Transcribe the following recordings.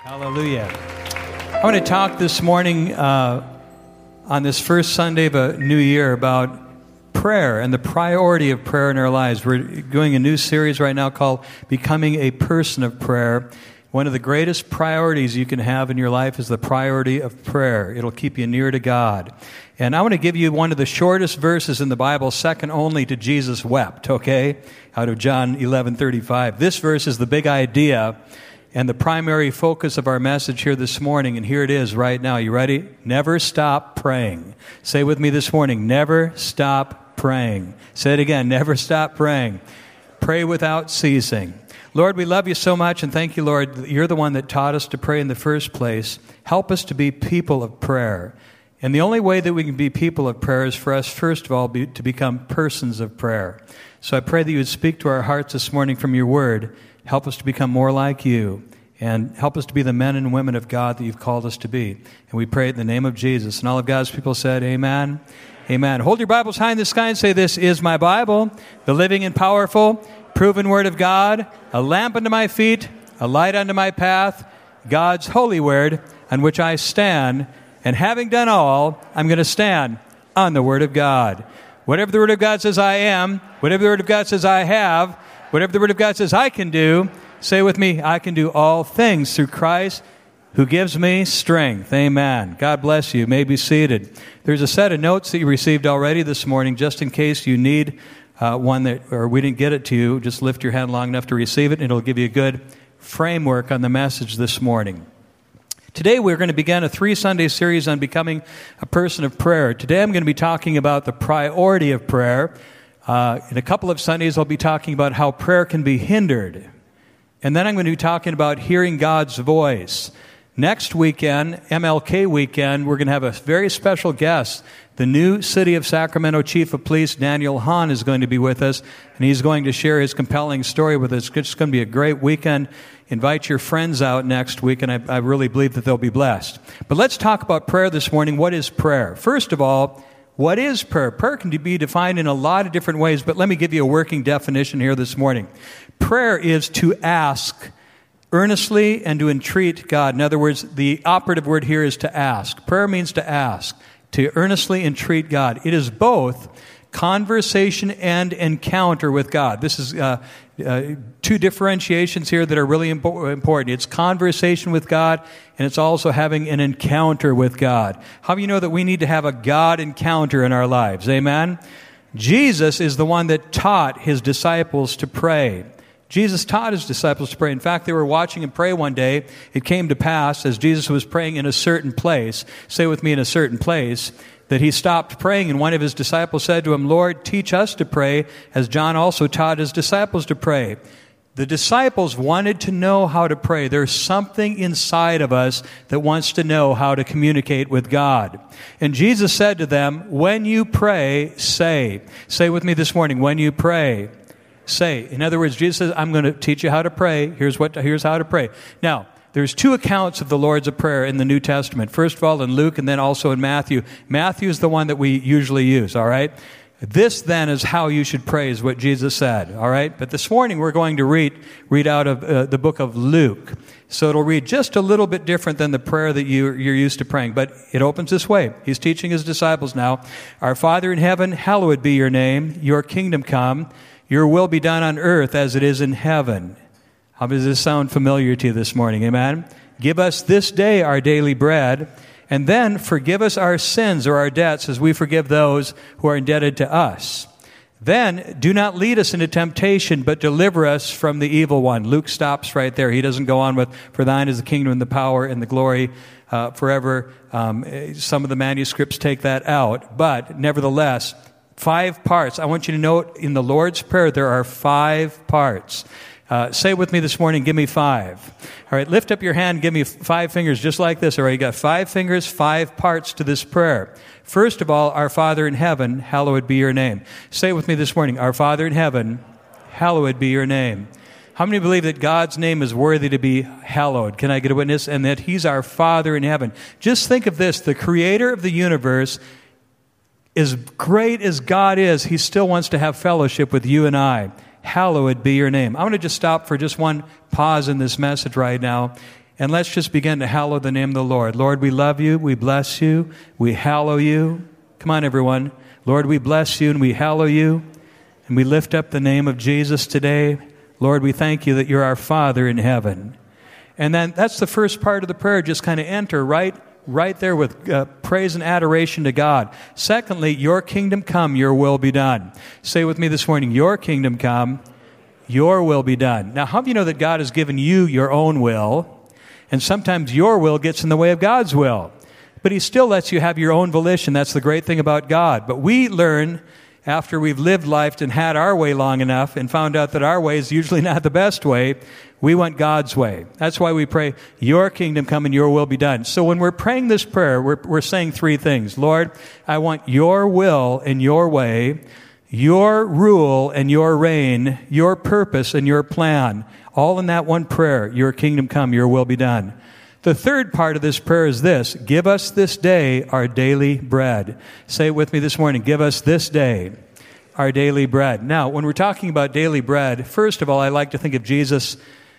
Hallelujah. I want to talk this morning on this first Sunday of a new year about prayer and the priority of prayer in our lives. We're doing a new series right now called Becoming a Person of Prayer. One of the greatest priorities you can have in your life is the priority of prayer. It'll keep you near to God. And I want to give you one of the shortest verses in the Bible, second only to Jesus wept, okay? Out of John 11:35. This verse is the big idea and the primary focus of our message here this morning, and here it is right now. You ready? Never stop praying. Say with me this morning, never stop praying. Say it again, never stop praying. Pray without ceasing. Lord, we love you so much, and thank you, Lord, that you're the one that taught us to pray in the first place. Help us to be people of prayer. And the only way that we can be people of prayer is for us, first of all, to become persons of prayer. So I pray that you would speak to our hearts this morning from your word. Help us to become more like you, and help us to be the men and women of God that you've called us to be. And we pray it in the name of Jesus. And all of God's people said, amen. Amen. Hold your Bibles high in the sky and say, this is my Bible, the living and powerful, proven word of God, a lamp unto my feet, a light unto my path, God's holy word on which I stand. And having done all, I'm going to stand on the word of God. Whatever the word of God says I am, whatever the word of God says I have, whatever the word of God says I can do, say with me, I can do all things through Christ who gives me strength. Amen. God bless you. You may be seated. There's a set of notes that you received already this morning, just in case you need one or we didn't get it to you. Just lift your hand long enough to receive it, and it'll give you a good framework on the message this morning. Today we're going to begin a 3-Sunday series on becoming a person of prayer. Today I'm going to be talking about the priority of prayer. In a couple of Sundays, I'll be talking about how prayer can be hindered. And then I'm going to be talking about hearing God's voice. Next weekend, MLK weekend, we're going to have a very special guest. The new City of Sacramento Chief of Police, Daniel Hahn, is going to be with us, and he's going to share his compelling story with us. It's going to be a great weekend. Invite your friends out next week, and I really believe that they'll be blessed. But let's talk about prayer this morning. What is prayer? First of all, what is prayer? Prayer can be defined in a lot of different ways, but let me give you a working definition here this morning. Prayer is to ask earnestly and to entreat God. In other words, the operative word here is to ask. Prayer means to ask, to earnestly entreat God. It is both conversation and encounter with God. This is two differentiations here that are really important. It's conversation with God, and it's also having an encounter with God. How do you know that we need to have a God encounter in our lives? Amen? Jesus is the one that taught his disciples to pray. Jesus taught his disciples to pray. In fact, they were watching him pray one day. It came to pass, as Jesus was praying in a certain place, say with me, in a certain place, that he stopped praying, and one of his disciples said to him, Lord, teach us to pray, as John also taught his disciples to pray. The disciples wanted to know how to pray. There's something inside of us that wants to know how to communicate with God. And Jesus said to them, when you pray, say. Say with me this morning, when you pray, say. In other words, Jesus says, I'm going to teach you how to pray. Here's how to pray. Now, there's two accounts of the Lord's Prayer in the New Testament. First of all, in Luke, and then also in Matthew. Matthew is the one that we usually use, all right? This, then, is how you should pray, is what Jesus said, all right? But this morning, we're going to read out of the book of Luke. So it'll read just a little bit different than the prayer that you're used to praying. But it opens this way. He's teaching his disciples now. Our Father in heaven, hallowed be your name. Your kingdom come. Your will be done on earth as it is in heaven. How does this sound familiar to you this morning? Amen? Give us this day our daily bread, and then forgive us our sins or our debts as we forgive those who are indebted to us. Then do not lead us into temptation, but deliver us from the evil one. Luke stops right there. He doesn't go on with, for thine is the kingdom and the power and the glory forever. Some of the manuscripts take that out, but nevertheless, 5 parts. I want you to note in the Lord's Prayer, there are 5 parts. Say with me this morning, give me 5. All right, lift up your hand, give me 5 fingers just like this. All right, you got 5 fingers, 5 parts to this prayer. First of all, our Father in heaven, hallowed be your name. Say with me this morning, our Father in heaven, hallowed be your name. How many believe that God's name is worthy to be hallowed? Can I get a witness? And that he's our Father in heaven. Just think of this, the creator of the universe, as great as God is, he still wants to have fellowship with you and I. Hallowed be your name. I want to just stop for just one pause in this message right now And let's just begin to hallow the name of the Lord. Lord, we love you. We bless you. We hallow you. Come on, everyone. Lord, we bless you and we hallow you. And we lift up the name of Jesus today. Lord, we thank you that you're our Father in heaven. And then that's the first part of the prayer. Just kind of enter right there with praise and adoration to God. Secondly, your kingdom come, your will be done. Say with me this morning, your kingdom come, your will be done. Now, how do you know that God has given you your own will? And sometimes your will gets in the way of God's will. But he still lets you have your own volition. That's the great thing about God. But we learn after we've lived life and had our way long enough and found out that our way is usually not the best way, we want God's way. That's why we pray, your kingdom come and your will be done. So when we're praying this prayer, we're saying three things. Lord, I want your will and your way, your rule and your reign, your purpose and your plan, all in that one prayer, your kingdom come, your will be done. The third part of this prayer is this: give us this day our daily bread. Say it with me this morning, give us this day our daily bread. Now, when we're talking about daily bread, first of all, I like to think of Jesus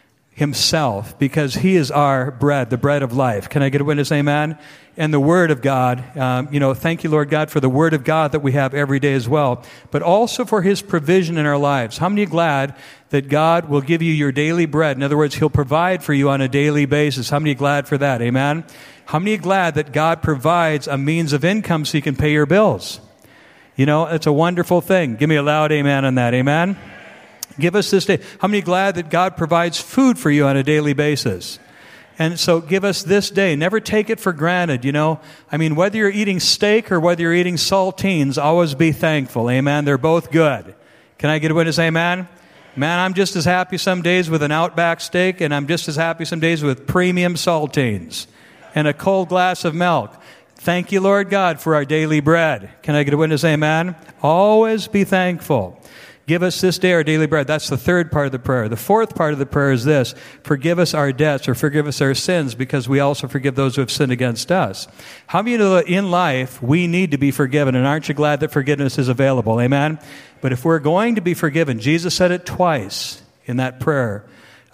himself, because he is our bread, the bread of life. Can I get a witness? Amen. And the Word of God, thank you, Lord God, for the Word of God that we have every day as well, but also for his provision in our lives. How many are glad that God will give you your daily bread? In other words, he'll provide for you on a daily basis. How many are glad for that? Amen. How many are glad that God provides a means of income so you can pay your bills? You know, it's a wonderful thing. Give me a loud amen on that. Amen. Give us this day. How many are glad that God provides food for you on a daily basis? And so give us this day. Never take it for granted, you know. I mean, whether you're eating steak or whether you're eating saltines, always be thankful. Amen. They're both good. Can I get a witness? Amen. Man, I'm just as happy some days with an Outback steak, and I'm just as happy some days with premium saltines and a cold glass of milk. Thank you, Lord God, for our daily bread. Can I get a witness? Amen. Always be thankful. Give us this day our daily bread. That's the third part of the prayer. The fourth part of the prayer is this: forgive us our debts, or forgive us our sins, because we also forgive those who have sinned against us. How many know that in life we need to be forgiven? And aren't you glad that forgiveness is available? Amen? But if we're going to be forgiven, Jesus said it twice in that prayer.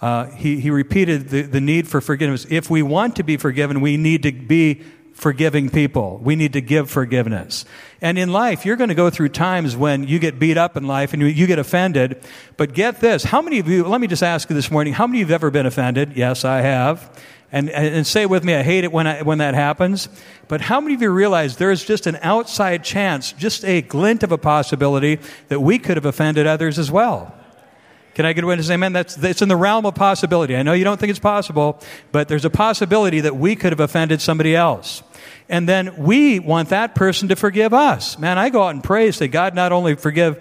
He repeated the need for forgiveness. If we want to be forgiven, we need to be forgiving people. We need to give forgiveness. And in life, you're going to go through times when you get beat up in life and you get offended. But get this. How many of you, let me just ask you this morning, how many of you have ever been offended? Yes, I have. And say with me, I hate it when that happens. But how many of you realize there's just an outside chance, just a glint of a possibility that we could have offended others as well? Can I get a witness? Amen? It's in the realm of possibility. I know you don't think it's possible, but there's a possibility that we could have offended somebody else. And then we want that person to forgive us. Man, I go out and pray, say, God, not only forgive,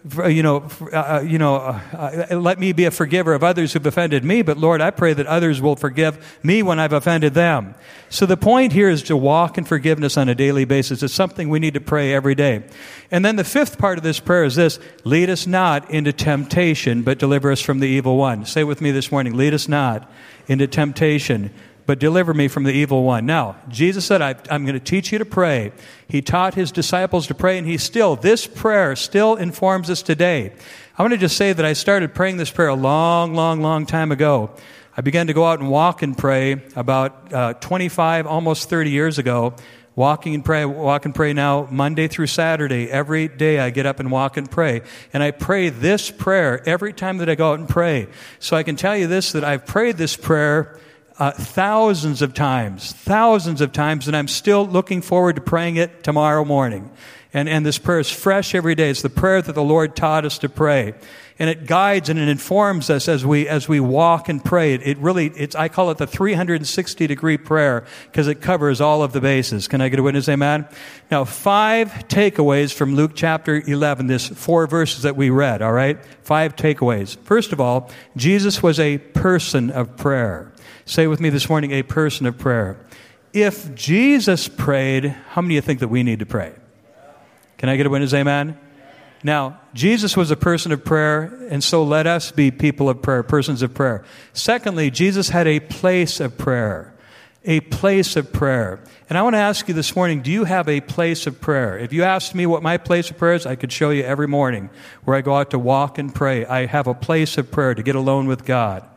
let me be a forgiver of others who've offended me, but Lord, I pray that others will forgive me when I've offended them. So the point here is to walk in forgiveness on a daily basis. It's something we need to pray every day. And then the fifth part of this prayer is this: lead us not into temptation, but deliver us from the evil one. Say with me this morning, lead us not into temptation, but deliver me from the evil one. Now, Jesus said, I'm going to teach you to pray. He taught his disciples to pray, and this prayer still informs us today. I want to just say that I started praying this prayer a long time ago. I began to go out and walk and pray about 25, almost 30 years ago. Walk and pray now Monday through Saturday. Every day I get up and walk and pray. And I pray this prayer every time that I go out and pray. So I can tell you this, that I've prayed this prayer thousands of times, and I'm still looking forward to praying it tomorrow morning. And this prayer is fresh every day. It's the prayer that the Lord taught us to pray. And it guides and it informs us as we walk and pray. I call it the 360-degree prayer, because it covers all of the bases. Can I get a witness? Amen? Now, 5 takeaways from Luke chapter 11, this 4 verses that we read, all right? 5 takeaways. First of all, Jesus was a person of prayer. Say with me this morning, a person of prayer. If Jesus prayed, how many of you think that we need to pray? Can I get a witness? Amen? Now, Jesus was a person of prayer, and so let us be people of prayer, persons of prayer. Secondly, Jesus had a place of prayer. A place of prayer. And I want to ask you this morning, do you have a place of prayer? If you asked me what my place of prayer is, I could show you every morning where I go out to walk and pray. I have a place of prayer to get alone with God.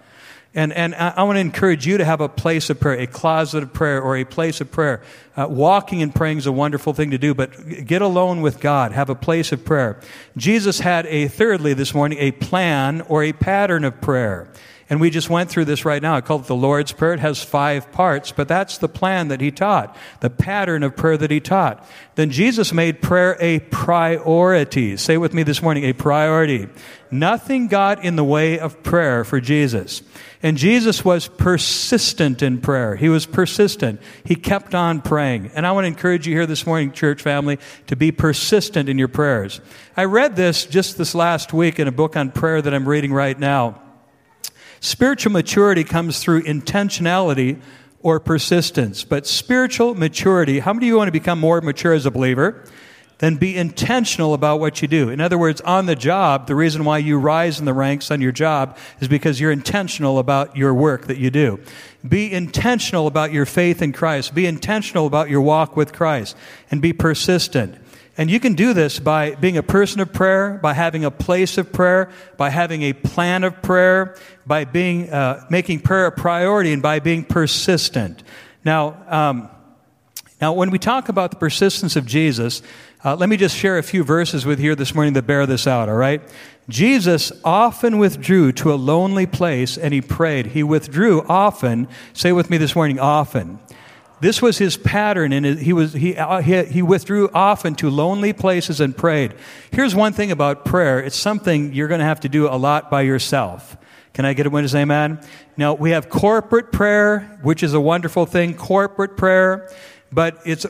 And I want to encourage you to have a place of prayer, a closet of prayer, or a place of prayer. Walking and praying is a wonderful thing to do, but get alone with God. Have a place of prayer. Jesus had thirdly this morning, a plan or a pattern of prayer. And we just went through this right now. I call it the Lord's Prayer. It has 5 parts, but that's the plan that he taught, the pattern of prayer that he taught. Then Jesus made prayer a priority. Say with me this morning, a priority. Nothing got in the way of prayer for Jesus. And Jesus was persistent in prayer. He was persistent. He kept on praying. And I want to encourage you here this morning, church family, to be persistent in your prayers. I read this just this last week in a book on prayer that I'm reading right now. Spiritual maturity comes through intentionality or persistence. But spiritual maturity, how many of you want to become more mature as a believer? Then be intentional about what you do. In other words, on the job, the reason why you rise in the ranks on your job is because you're intentional about your work that you do. Be intentional about your faith in Christ. Be intentional about your walk with Christ. And be persistent. And you can do this by being a person of prayer, by having a place of prayer, by having a plan of prayer, by being making prayer a priority, and by being persistent. Now, when we talk about the persistence of Jesus, let me just share a few verses with you here this morning that bear this out, all right? Jesus often withdrew to a lonely place and he prayed. He withdrew often. Say with me this morning, often. This was his pattern, and he withdrew often to lonely places and prayed. Here's one thing about prayer. It's something you're going to have to do a lot by yourself. Can I get a witness? Amen? Now, we have corporate prayer, which is a wonderful thing, corporate prayer. But it's,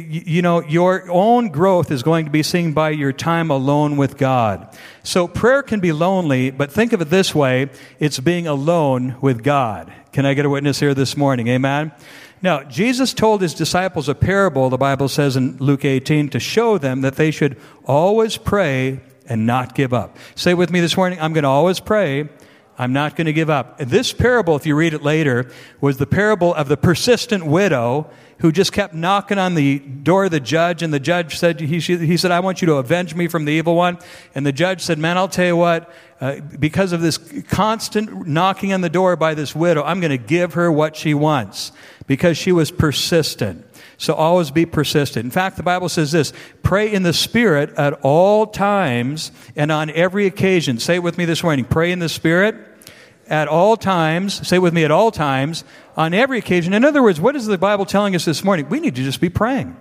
your own growth is going to be seen by your time alone with God. So prayer can be lonely, but think of it this way. It's being alone with God. Can I get a witness here this morning? Amen? Now, Jesus told his disciples a parable, the Bible says in Luke 18, to show them that they should always pray and not give up. Say with me this morning, I'm going to always pray. I'm not going to give up. This parable, if you read it later, was the parable of the persistent widow who just kept knocking on the door of the judge, and the judge said, he said, I want you to avenge me from the evil one. And the judge said, man, I'll tell you what, because of this constant knocking on the door by this widow, I'm going to give her what she wants because she was persistent. So always be persistent. In fact, the Bible says this, pray in the Spirit at all times and on every occasion. Say it with me this morning. Pray in the Spirit at all times. Say it with me, at all times, on every occasion. In other words, what is the Bible telling us this morning? We need to just be praying.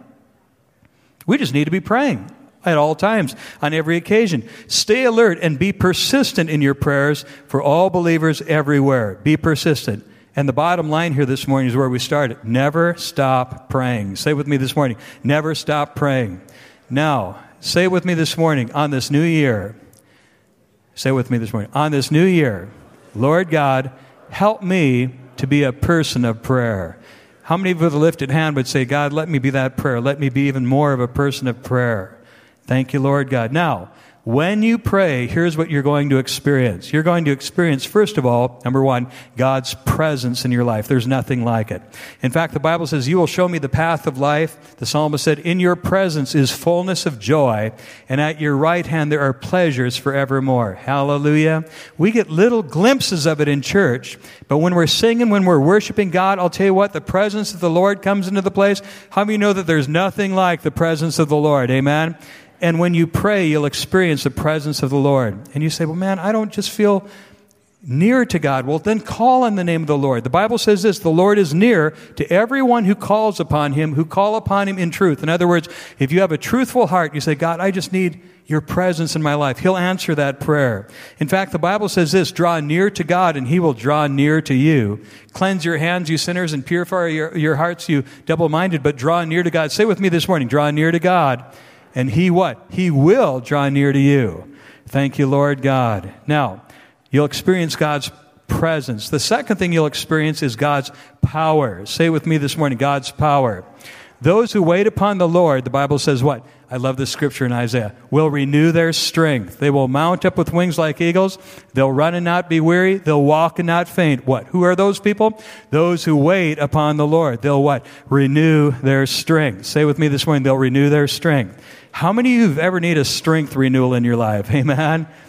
We just need to be praying at all times, on every occasion. Stay alert and be persistent in your prayers for all believers everywhere. Be persistent. And the bottom line here this morning is where we started. Never stop praying. Say with me this morning. Never stop praying. Now, say with me this morning, on this new year. Say with me this morning. On this new year, Lord God, help me to be a person of prayer. How many with a lifted hand would say, God, let me be that prayer. Let me be even more of a person of prayer. Thank you, Lord God. Now, when you pray, here's what you're going to experience. You're going to experience, first of all, number one, God's presence in your life. There's nothing like it. In fact, the Bible says, you will show me the path of life. The psalmist said, in your presence is fullness of joy, and at your right hand there are pleasures forevermore. Hallelujah. We get little glimpses of it in church, but when we're singing, when we're worshiping God, I'll tell you what, the presence of the Lord comes into the place. How many know that there's nothing like the presence of the Lord? Amen. And when you pray, you'll experience the presence of the Lord. And you say, well, man, I don't just feel near to God. Well, then call on the name of the Lord. The Bible says this, the Lord is near to everyone who calls upon him, who call upon him in truth. In other words, if you have a truthful heart, you say, God, I just need your presence in my life. He'll answer that prayer. In fact, the Bible says this, draw near to God and he will draw near to you. Cleanse your hands, you sinners, and purify your hearts, you double-minded, but draw near to God. Say with me this morning, draw near to God. And he what? He will draw near to you. Thank you, Lord God. Now, you'll experience God's presence. The second thing you'll experience is God's power. Say with me this morning, God's power. Those who wait upon the Lord, the Bible says what? I love this scripture in Isaiah. Will renew their strength. They will mount up with wings like eagles. They'll run and not be weary. They'll walk and not faint. What? Who are those people? Those who wait upon the Lord. They'll what? Renew their strength. Say with me this morning, they'll renew their strength. How many of you have ever need a strength renewal in your life? Amen.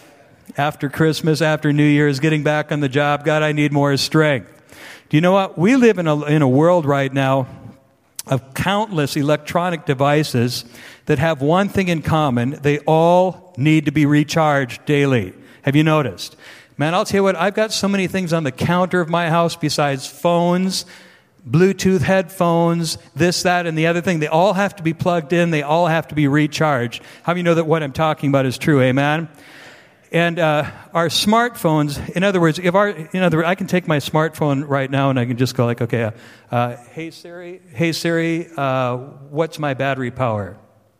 after Christmas, after New Year's, getting back on the job. God, I need more strength. Do you know what? We live in a world right now of countless electronic devices that have one thing in common. They all need to be recharged daily. Have you noticed? Man, I'll tell you what, I've got so many things on the counter of my house besides phones, Bluetooth headphones, this, that, and the other thing. They all have to be plugged in. They all have to be recharged. How do you know that what I'm talking about is true? Amen? And our smartphones, in other words, I can take my smartphone right now and I can just go like, okay, hey Siri, what's my battery power?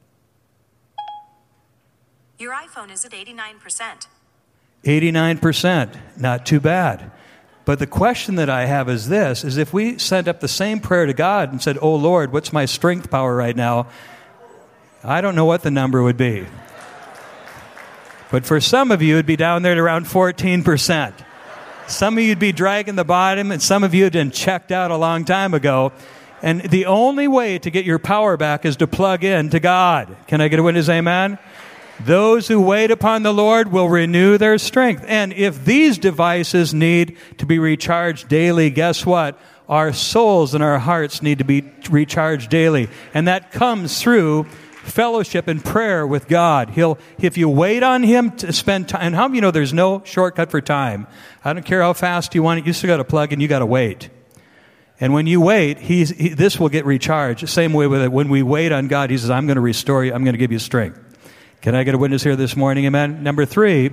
Your iPhone is at 89%. 89%, not too bad. But the question that I have is this, is if we sent up the same prayer to God and said, oh Lord, what's my strength power right now? I don't know what the number would be. But for some of you, it'd be down there at around 14%. Some of you would be dragging the bottom, and some of you had been checked out a long time ago. And the only way to get your power back is to plug in to God. Can I get a witness? Amen? Those who wait upon the Lord will renew their strength. And if these devices need to be recharged daily, guess what? Our souls and our hearts need to be recharged daily. And that comes through fellowship and prayer with God. If you wait on Him to spend time, and how many of you know there's no shortcut for time? I don't care how fast you want it, you still got to plug in, you got to wait. And when you wait, this will get recharged. Same way with it. When we wait on God, He says, I'm going to restore you, I'm going to give you strength. Can I get a witness here this morning? Amen. Number 3,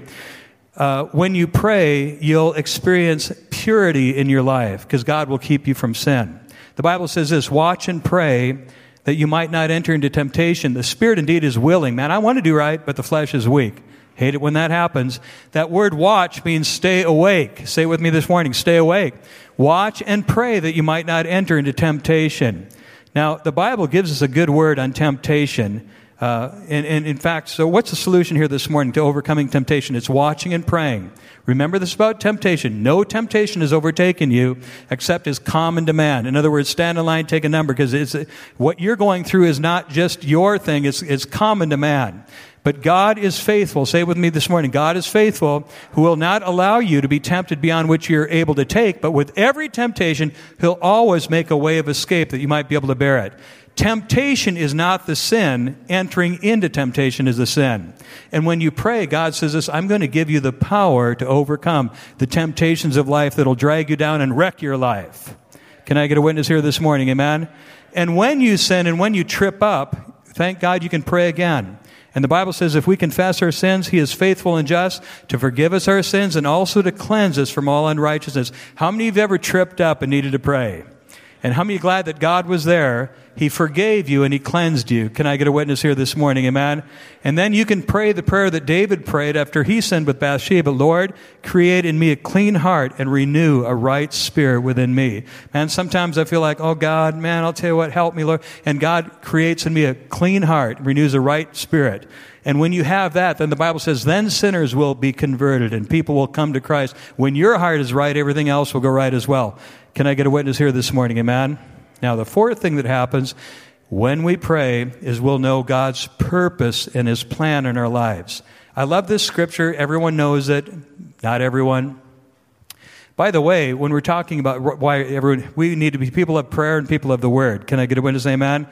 when you pray, you'll experience purity in your life because God will keep you from sin. The Bible says this, watch and pray that you might not enter into temptation. The spirit indeed is willing. Man, I want to do right, but the flesh is weak. Hate it when that happens. That word watch means stay awake. Say it with me this morning, stay awake. Watch and pray that you might not enter into temptation. Now, the Bible gives us a good word on temptation. And in fact, so what's the solution here this morning to overcoming temptation? It's watching and praying. Remember this about temptation. No temptation has overtaken you except as common to man. In other words, stand in line, take a number, because what you're going through is not just your thing, it's common to man. But God is faithful. Say it with me this morning. God is faithful, who will not allow you to be tempted beyond which you're able to take, but with every temptation, He'll always make a way of escape that you might be able to bear it. Temptation is not the sin. Entering into temptation is the sin. And when you pray, God says this, I'm going to give you the power to overcome the temptations of life that'll drag you down and wreck your life. Can I get a witness here this morning? Amen? And when you sin and when you trip up, thank God you can pray again. And the Bible says if we confess our sins, He is faithful and just to forgive us our sins and also to cleanse us from all unrighteousness. How many of you ever tripped up and needed to pray? And how many are glad that God was there? He forgave you and He cleansed you. Can I get a witness here this morning? Amen? And then you can pray the prayer that David prayed after he sinned with Bathsheba. Lord, create in me a clean heart and renew a right spirit within me. Man, sometimes I feel like, oh God, man, I'll tell you what, help me, Lord. And God creates in me a clean heart, renews a right spirit. And when you have that, then the Bible says, then sinners will be converted and people will come to Christ. When your heart is right, everything else will go right as well. Can I get a witness here this morning? Amen? Now, the fourth thing that happens when we pray is we'll know God's purpose and His plan in our lives. I love this scripture. Everyone knows it. Not everyone. By the way, when we're talking about why we need to be people of prayer and people of the Word. Can I get a witness? Amen?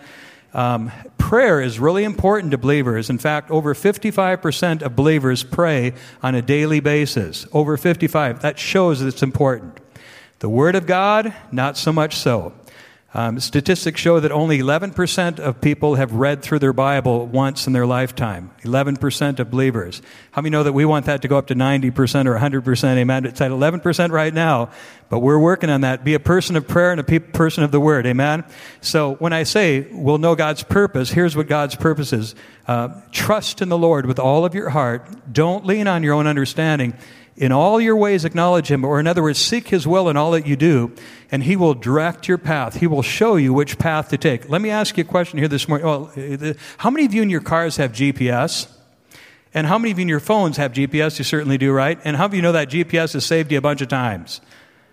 Prayer is really important to believers. In fact, over 55% of believers pray on a daily basis. Over 55. That shows that it's important. The Word of God, not so much so. Statistics show that only 11% of people have read through their Bible once in their lifetime. 11% of believers. How many know that we want that to go up to 90% or 100%? Amen. It's at 11% right now, but we're working on that. Be a person of prayer and a person of the Word. Amen. So when I say we'll know God's purpose, here's what God's purpose is. Trust in the Lord with all of your heart. Don't lean on your own understanding. In all your ways acknowledge Him, or in other words, seek His will in all that you do, and He will direct your path. He will show you which path to take. Let me ask you a question here this morning. How many of you in your cars have GPS? And how many of you in your phones have GPS? You certainly do, right? And how many of you know that GPS has saved you a bunch of times?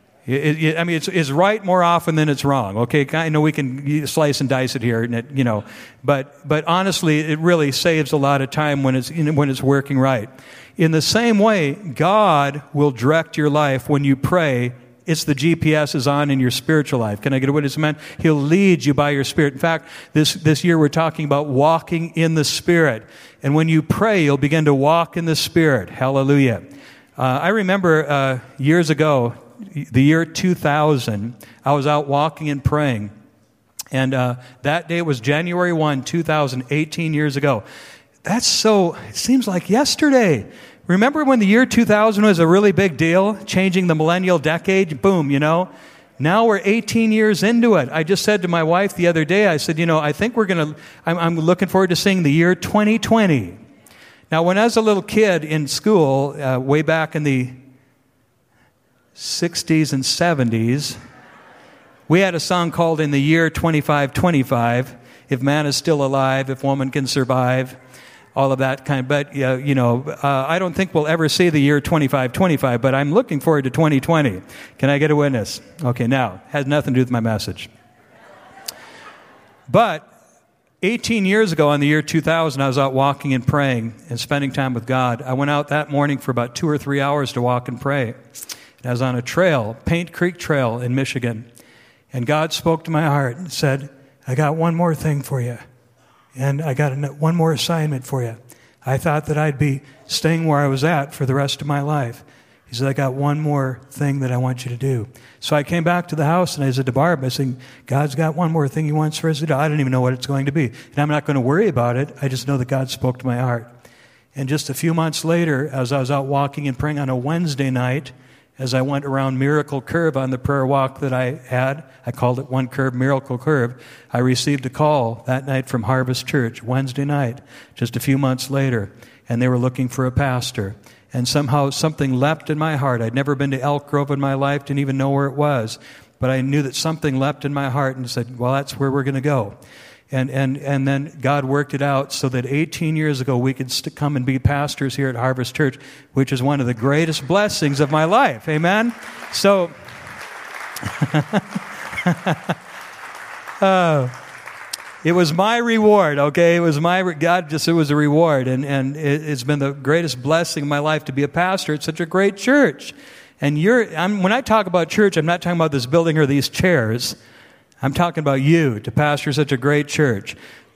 It's right more often than it's wrong. Okay, I know we can slice and dice it here, but honestly, it really saves a lot of time when it's working right. In the same way, God will direct your life when you pray. It's the GPS is on in your spiritual life. Can I get a witness? Amen? He'll lead you by your Spirit. In fact, this year we're talking about walking in the Spirit. And when you pray, you'll begin to walk in the Spirit. Hallelujah. I remember years ago, the year 2000, I was out walking and praying. And that day was January 1, 2018 years ago. It seems like yesterday. Remember when the year 2000 was a really big deal, changing the millennial decade? Boom, Now we're 18 years into it. I just said to my wife the other day, I said, I think I'm looking forward to seeing the year 2020. Now, when I was a little kid in school, way back in the 60s and 70s, we had a song called In the Year 2525, If Man is Still Alive, If Woman Can Survive, all of that kind. But, I don't think we'll ever see the year 2525, but I'm looking forward to 2020. Can I get a witness? Okay, now, has nothing to do with my message. But 18 years ago, in the year 2000, I was out walking and praying and spending time with God. I went out that morning for about 2 or 3 hours to walk and pray. And I was on a trail, Paint Creek Trail in Michigan. And God spoke to my heart and said, I got one more thing for you. And I got one more assignment for you. I thought that I'd be staying where I was at for the rest of my life. He said, I got one more thing that I want you to do. So I came back to the house and I said to Barb, I said, God's got one more thing He wants for us to do. I don't even know what it's going to be. And I'm not going to worry about it. I just know that God spoke to my heart. And just a few months later, as I was out walking and praying on a Wednesday night, as I went around Miracle Curve on the prayer walk that I had, I called it One Curve, Miracle Curve, I received a call that night from Harvest Church, Wednesday night, just a few months later, and they were looking for a pastor. And somehow something leapt in my heart. I'd never been to Elk Grove in my life, didn't even know where it was, but I knew that something leapt in my heart and said, well, that's where we're going to go. And then God worked it out so that 18 years ago we could come and be pastors here at Harvest Church, which is one of the greatest blessings of my life. Amen? So, it was my reward, okay? It was it was a reward. And it's been the greatest blessing of my life to be a pastor at such a great church. And when I talk about church, I'm not talking about this building or these chairs. I'm talking about you to pastor such a great church.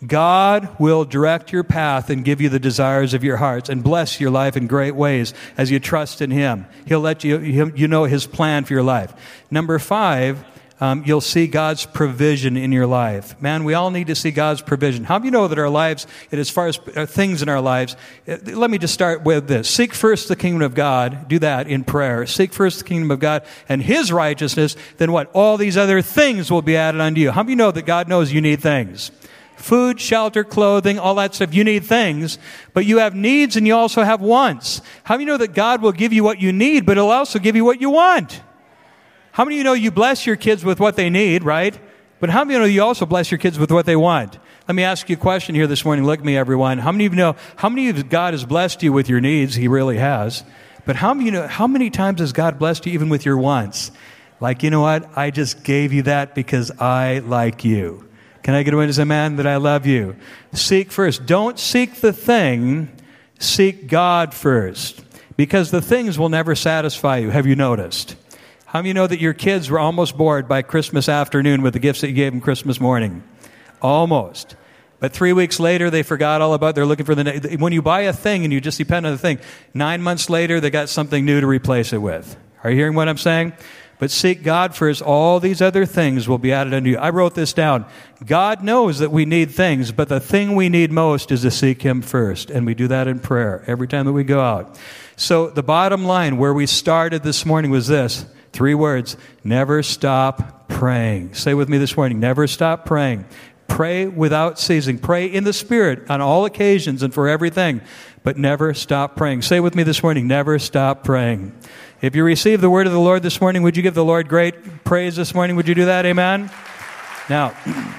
God will direct your path and give you the desires of your hearts and bless your life in great ways as you trust in Him. He'll let you know His plan for your life. Number 5, you'll see God's provision in your life. Man, we all need to see God's provision. How do you know that our lives, as far as things in our lives, let me just start with this. Seek first the kingdom of God. Do that in prayer. Seek first the kingdom of God and His righteousness. Then what? All these other things will be added unto you. How do you know that God knows you need things? Food, shelter, clothing, all that stuff. You need things, but you have needs and you also have wants. How do you know that God will give you what you need, but He'll also give you what you want? How many of you know you bless your kids with what they need, right? But how many of you know you also bless your kids with what they want? Let me ask you a question here this morning. Look at me, everyone. How many of you know, how many of God has blessed you with your needs? He really has. But how many times has God blessed you even with your wants? Like, you know what? I just gave you that because I like you. Can I get a witness, amen, that I love you? Seek first. Don't seek the thing. Seek God first. Because the things will never satisfy you. Have you noticed? How many of you know that your kids were almost bored by Christmas afternoon with the gifts that you gave them Christmas morning? Almost. But 3 weeks later, they forgot all about it. They're looking for when you buy a thing and you just depend on the thing, 9 months later, they got something new to replace it with. Are you hearing what I'm saying? But seek God first. All these other things will be added unto you. I wrote this down. God knows that we need things, but the thing we need most is to seek Him first. And we do that in prayer every time that we go out. So the bottom line, where we started this morning, was this. 3 words. Never stop praying. Say with me this morning. Never stop praying. Pray without ceasing. Pray in the Spirit on all occasions and for everything. But never stop praying. Say with me this morning. Never stop praying. If you receive the word of the Lord this morning, would you give the Lord great praise this morning? Would you do that? Amen? Now,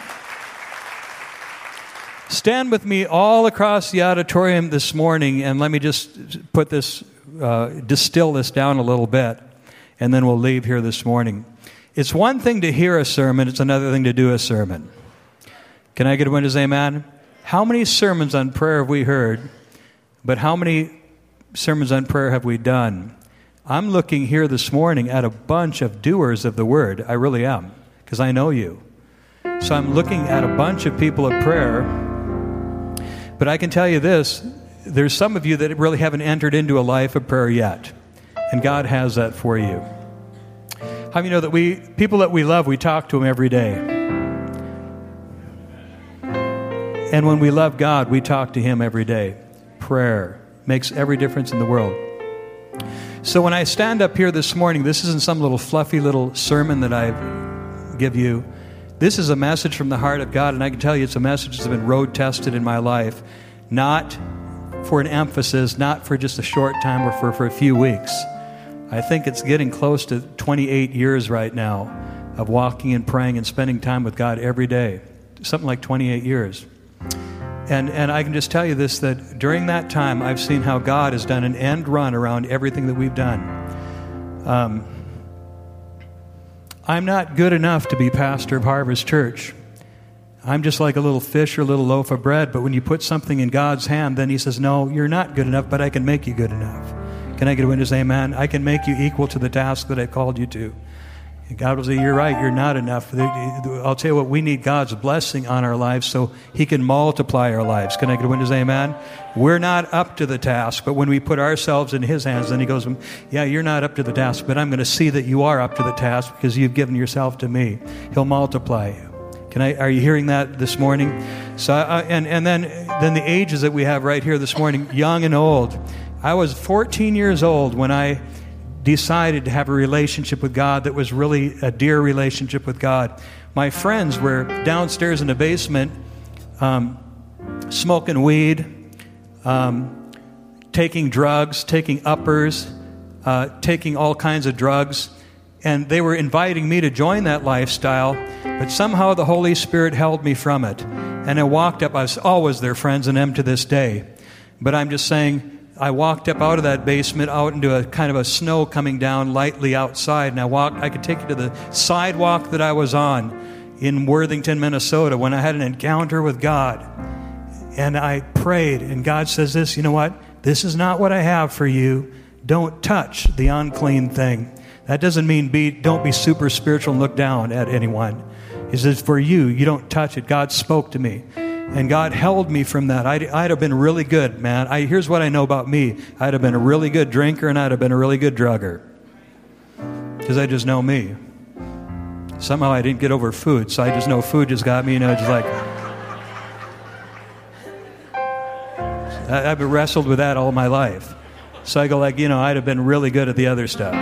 stand with me all across the auditorium this morning, and let me just put this, distill this down a little bit, and then we'll leave here this morning. It's one thing to hear a sermon, it's another thing to do a sermon. Can I get a witness, amen? How many sermons on prayer have we heard, but how many sermons on prayer have we done? I'm looking here this morning at a bunch of doers of the word. I really am, because I know you. So I'm looking at a bunch of people of prayer. But I can tell you this, there's some of you that really haven't entered into a life of prayer yet. And God has that for you. How many know that people that we love, we talk to them every day? And when we love God, we talk to Him every day. Prayer makes every difference in the world. So when I stand up here this morning, this isn't some little fluffy little sermon that I give you. This is a message from the heart of God, and I can tell you it's a message that's been road tested in my life, not for an emphasis, not for just a short time or for a few weeks. I think it's getting close to 28 years right now of walking and praying and spending time with God every day. Something like 28 years. And I can just tell you this, that during that time, I've seen how God has done an end run around everything that we've done. I'm not good enough to be pastor of Harvest Church. I'm just like a little fish or a little loaf of bread, but when you put something in God's hand, then He says, no, you're not good enough, but I can make you good enough. Can I get a witness? Amen. I can make you equal to the task that I called you to. And God will say, you're right, you're not enough. I'll tell you what, we need God's blessing on our lives so He can multiply our lives. Can I get a witness? Amen. We're not up to the task, but when we put ourselves in His hands, then He goes, yeah, you're not up to the task, but I'm going to see that you are up to the task because you've given yourself to me. He'll multiply you. Are you hearing that this morning? So, and then the ages that we have right here this morning, young and old. I was 14 years old when I decided to have a relationship with God that was really a dear relationship with God. My friends were downstairs in the basement smoking weed, taking drugs, taking uppers, taking all kinds of drugs. And they were inviting me to join that lifestyle, but somehow the Holy Spirit held me from it. And I walked up. I was always their friends and am to this day. But I'm just saying, I walked up out of that basement, out into a kind of a snow coming down lightly outside. And I could take you to the sidewalk that I was on in Worthington, Minnesota, when I had an encounter with God. And I prayed, and God says this, you know what? This is not what I have for you. Don't touch the unclean thing. That doesn't mean don't be super spiritual and look down at anyone. He says, for you don't touch it. God spoke to me. And God held me from that. I'd have been really good, man. Here's what I know about me. I'd have been a really good drinker and I'd have been a really good drugger. Because I just know me. Somehow I didn't get over food, so I just know food just got me, just like... I've wrestled with that all my life. So I go I'd have been really good at the other stuff.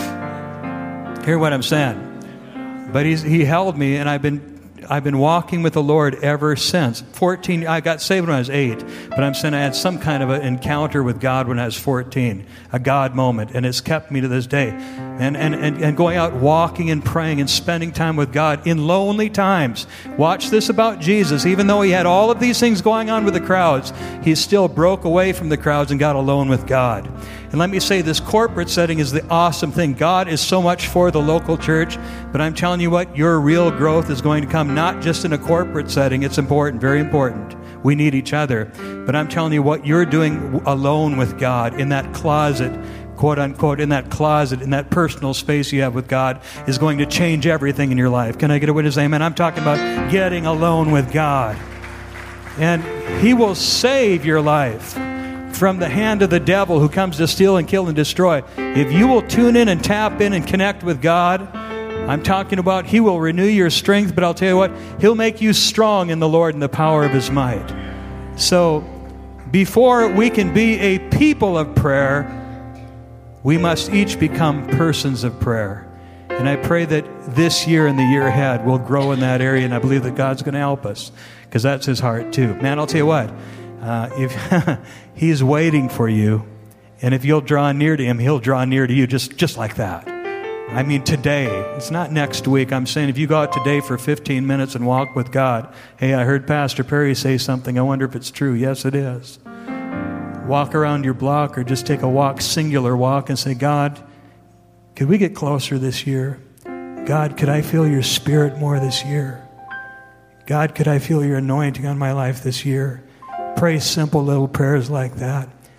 Hear what I'm saying? But He held me, and I've been walking with the Lord ever since. I got saved when I was 8, but I'm saying I had some kind of an encounter with God when I was 14, a God moment, and it's kept me to this day. And going out walking and praying and spending time with God in lonely times. Watch this about Jesus. Even though He had all of these things going on with the crowds, He still broke away from the crowds and got alone with God. And let me say, this corporate setting is the awesome thing. God is so much for the local church, but I'm telling you what, your real growth is going to come not just in a corporate setting. It's important, very important. We need each other. But I'm telling you what you're doing alone with God in that closet, quote unquote, in that closet, in that personal space you have with God is going to change everything in your life. Can I get a witness? Amen. I'm talking about getting alone with God. And He will save your life from the hand of the devil who comes to steal and kill and destroy. If you will tune in and tap in and connect with God, I'm talking about He will renew your strength, but I'll tell you what, He'll make you strong in the Lord and the power of His might. So before we can be a people of prayer, we must each become persons of prayer. And I pray that this year and the year ahead we'll grow in that area, and I believe that God's going to help us because that's His heart too. Man, I'll tell you what, if He's waiting for you, and if you'll draw near to Him, He'll draw near to you just like that. I mean, today. It's not next week. I'm saying if you go out today for 15 minutes and walk with God, hey, I heard Pastor Perry say something. I wonder if it's true. Yes, it is. Walk around your block or just take a walk, singular walk, and say, God, could we get closer this year? God, could I feel your Spirit more this year? God, could I feel your anointing on my life this year? Pray simple little prayers like that.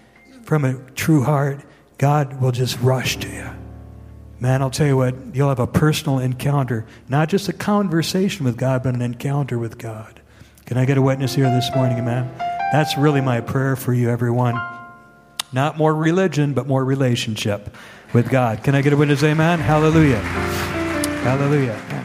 from a true heart, God will just rush to you. Man, I'll tell you what, you'll have a personal encounter, not just a conversation with God, but an encounter with God. Can I get a witness here this morning, man? That's really my prayer for you, everyone. Not more religion, but more relationship with God. Can I get a witness, amen? Hallelujah. Hallelujah.